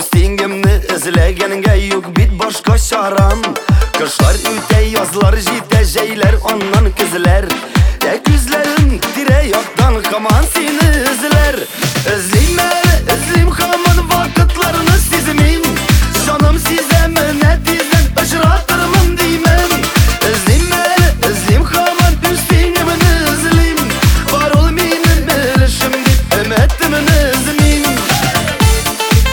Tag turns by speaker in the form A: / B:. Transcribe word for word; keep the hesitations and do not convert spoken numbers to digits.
A: Öz tengimni izlaganga yo'q bit boshqa sharam. Qishlar o'tay, yozlar jitay, jaylar ondan kizlar.